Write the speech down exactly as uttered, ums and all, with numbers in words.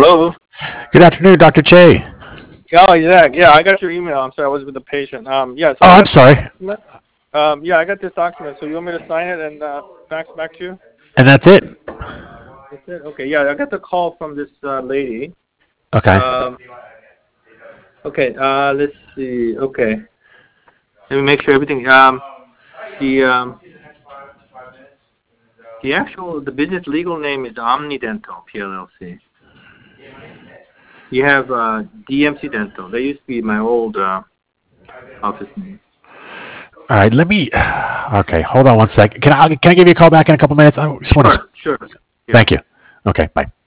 Hello. Good afternoon, Doctor Che. Oh yeah, yeah. I got your email. I'm sorry, I was with a patient. Um, yeah. So Oh, I I'm got this sorry. document. Um, yeah, I got this document. So you want me to sign it and uh, fax back to you? And that's it? That's it. Okay. Yeah, I got the call from this uh, lady. Okay. Um, okay. Uh, let's see. Okay. Let me make sure everything. Um, the um, the actual the business legal name is Omni Dental P L L C. You have uh, D M C Dental. That used to be my old uh, office name. All right, let me. Okay, hold on one sec. Can I can I give you a call back in a couple minutes? I just want to. Sure. Sure. Yeah. Thank you. Okay, bye.